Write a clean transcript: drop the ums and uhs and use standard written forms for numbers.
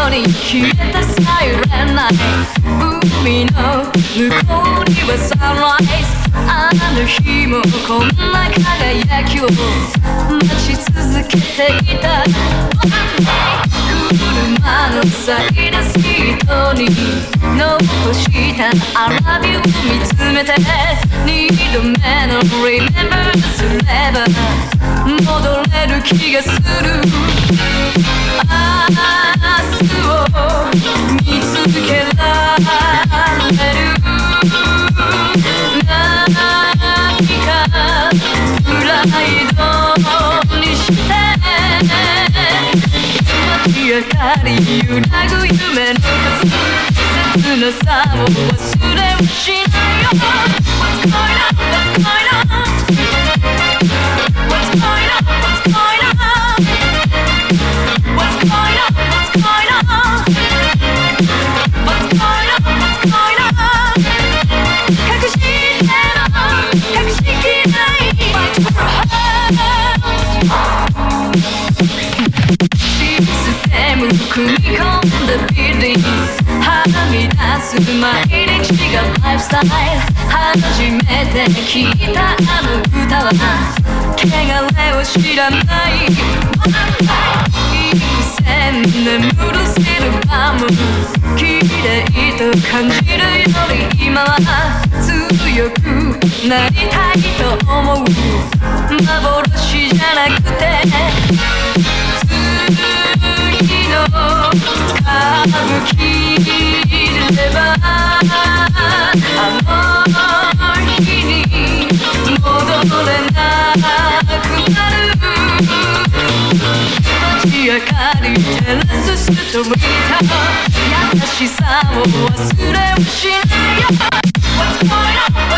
ように消えたサイレンナイト海の向こうにはサンライズあの日もこんな輝きを待ち続けていた車のサイドシートに残したアラビュー見つめて二度目の Remember すれば戻れる気がする明日を見つけられる何かプライドにして明かり揺らぐ夢の数切なさを忘れはしないよ What's going on? What's going on? What's going on? What's going on? What's going on? What's going on? What's going on? What's going on? 隠しても隠しきれない What's for her?組み込んだビルディングはみ出す毎日がライフスタイル初めて聞いたあの歌は汚れを知らない幾千眠るシルバーも綺麗と感じるより今は強くなりたいと思う幻じゃなくて次の歌舞伎ればあの日に戻れなくなる街明かり照らすストリート優しさを忘れはしないよ What's going on?